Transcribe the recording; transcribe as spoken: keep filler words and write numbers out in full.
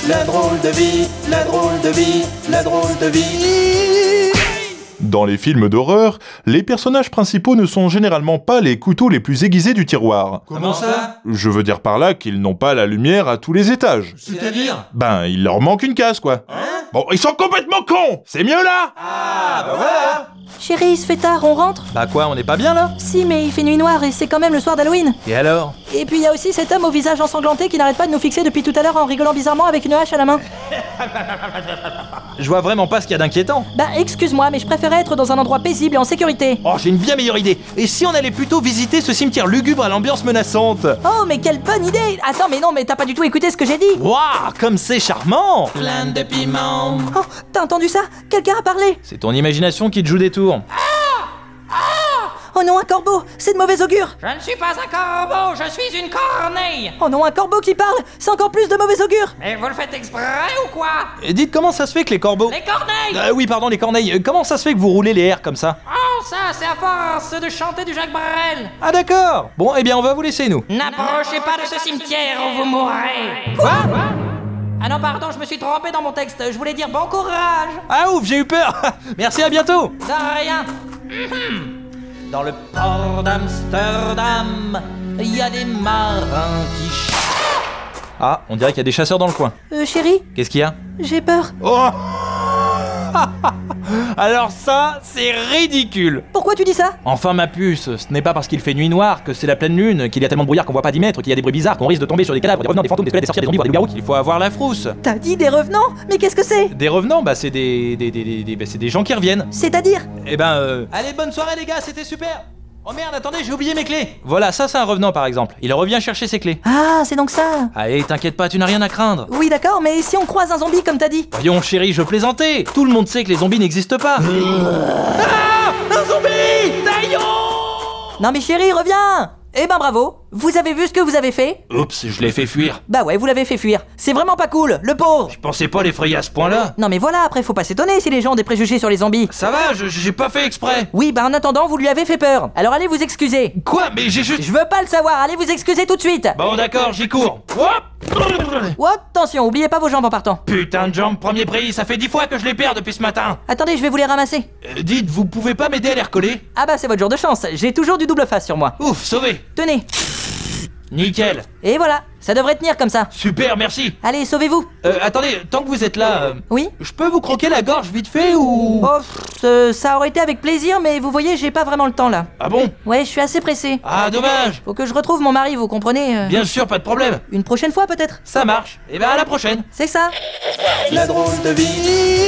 la drôle de vie, la drôle de vie, la drôle de vie. Dans les films d'horreur, les personnages principaux ne sont généralement pas les couteaux les plus aiguisés du tiroir. Comment ça? Je veux dire par là qu'ils n'ont pas la lumière à tous les étages. C'est-à-dire? Ben, il leur manque une case, quoi. Hein? Bon, ils sont complètement cons. C'est mieux là? Ah, bah voilà. Chérie, il se fait tard, on rentre? Bah quoi, on n'est pas bien là? Si, mais il fait nuit noire et c'est quand même le soir d'Halloween. Et alors? Et puis il y a aussi cet homme au visage ensanglanté qui n'arrête pas de nous fixer depuis tout à l'heure en rigolant bizarrement avec une hache à la main. Je vois vraiment pas ce qu'il y a d'inquiétant. Bah excuse-moi, mais je préférais être dans un endroit paisible et en sécurité. Oh, j'ai une bien meilleure idée. Et si on allait plutôt visiter ce cimetière lugubre à l'ambiance menaçante? Oh, mais quelle bonne idée! Attends, mais non, mais t'as pas du tout écouté ce que j'ai dit. Waouh, comme c'est charmant! Plein de piment. Oh, t'as entendu ça? Quelqu'un a parlé. C'est ton imagination qui te joue des tours. Oh non, un corbeau! C'est de mauvais augure! Je ne suis pas un corbeau, je suis une corneille. Oh non, un corbeau qui parle! C'est encore plus de mauvais augure! Mais vous le faites exprès ou quoi? Et dites comment ça se fait que les corbeaux... Les corneilles. Euh, oui, pardon, les corneilles. Euh, Comment ça se fait que vous roulez les airs comme ça? Oh, ça, c'est à force de chanter du Jacques Brel. Ah d'accord. Bon, eh bien, on va vous laisser, nous. N'approchez pas de ce cimetière ou vous mourrez. Quoi? Ah non, pardon, je me suis trompé dans mon texte. Je voulais dire bon courage. Ah ouf, j'ai eu peur. Merci, à bientôt. De rien. Dans le port d'Amsterdam, il y a des marins qui... ch- Ah, on dirait qu'il y a des chasseurs dans le coin. Euh, chérie, Qu'est-ce qu'il y a? j'ai peur. Oh. Alors ça, c'est ridicule. Pourquoi tu dis ça? Enfin ma puce, ce n'est pas parce qu'il fait nuit noire, que c'est la pleine lune, qu'il y a tellement de brouillard qu'on voit pas dix mètres, qu'il y a des bruits bizarres, qu'on risque de tomber sur des cadavres, des revenants, des fantômes, des squelettes, des sorcières, des zombies, voire des loups-garous, qu'il faut avoir la frousse. T'as dit des revenants? Mais qu'est-ce que c'est? Des revenants, bah c'est des... des, des, des, des- bah, c'est des gens qui reviennent. C'est-à-dire? Eh ben euh... Allez, bonne soirée les gars, c'était super. Oh merde, attendez, j'ai oublié mes clés. Voilà, ça c'est un revenant par exemple. Il revient chercher ses clés. Ah, c'est donc ça. Allez, t'inquiète pas, tu n'as rien à craindre. Oui, d'accord, mais si on croise un zombie comme t'as dit? Voyons chérie, je plaisantais. Tout le monde sait que les zombies n'existent pas. Ah, un zombie! Taillon! Non mais chérie, reviens! Eh ben bravo, vous avez vu ce que vous avez fait? Oups, je l'ai fait fuir. Bah ouais, vous l'avez fait fuir. C'est vraiment pas cool, le pauvre! Je pensais pas l'effrayer à ce point-là. Non mais voilà, après faut pas s'étonner si les gens ont des préjugés sur les zombies. Ça va, je- j'ai pas fait exprès. Oui, bah en attendant, vous lui avez fait peur. Alors allez vous excuser. Quoi? Mais j'ai juste... Je veux pas le savoir, allez vous excuser tout de suite. Bon d'accord, j'y cours. Hop. Oh, attention, oubliez pas vos jambes en partant. Putain de jambe, premier prix, ça fait dix fois que je les perds depuis ce matin. Attendez, je vais vous les ramasser. Euh, dites, vous pouvez pas m'aider à les recoller? Ah bah c'est votre jour de chance, j'ai toujours du double face sur moi. Ouf, sauvé. Tenez. Nickel. Et voilà, ça devrait tenir comme ça. Super, merci. Allez, sauvez-vous. Euh, attendez, tant que vous êtes là, euh, Oui? je peux vous croquer la gorge vite fait ou... Oh, pff, ce- ça aurait été avec plaisir, mais vous voyez, j'ai pas vraiment le temps là. Ah bon? Ouais, je suis assez pressé. Ah, dommage. Faut que je retrouve mon mari, vous comprenez euh, Bien sûr, pas de problème. Une prochaine fois peut-être. Ça marche. Et ben à la prochaine. C'est ça. La drôle de vie.